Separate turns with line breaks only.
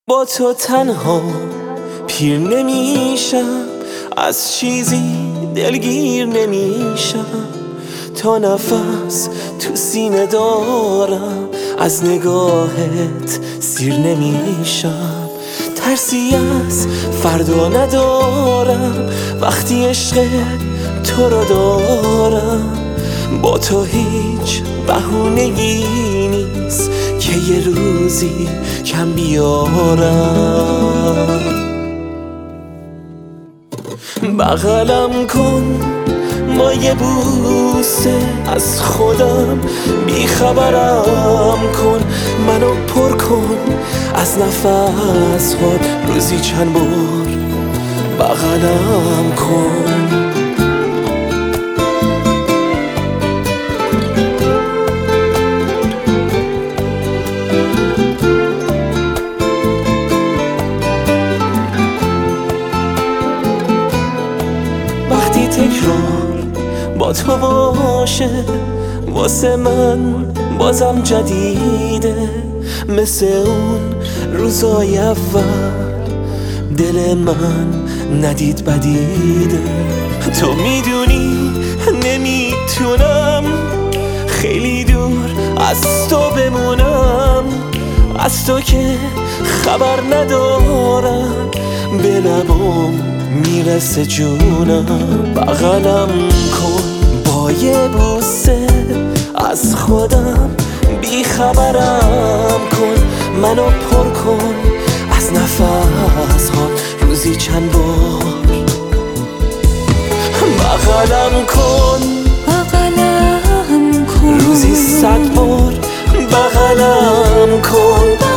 با تو تنها پیر نمیشم، از چیزی دلگیر نمیشم، تا نفس تو سینه دارم از نگاهت سیر نمیشم. ترسی از فردا ندارم وقتی عشق تو رو دارم، با تو هیچ بهونه‌ای نیست که یه روزی کم بیارم. بغلم کن ما یه بوسه، از خودم بیخبرم کن، منو پر کن از نفس خود، روزی چند بار بغلم کن. وقتی تکرار با تو باشه واسه من بازم جدیده، مثل اون روزای اول دل من ندید بدیده. تو میدونی نمیتونم خیلی دور از تو بمونم، از تو که خبر ندارم به لبام میرسه جونم. بغلم کن با یه بوسه، از خودم بیخبرم کن، منو پر کن از نفس ها، روزی چند بار بغلم کن،
بغلم کن
روزی 100 بار بغلم کن.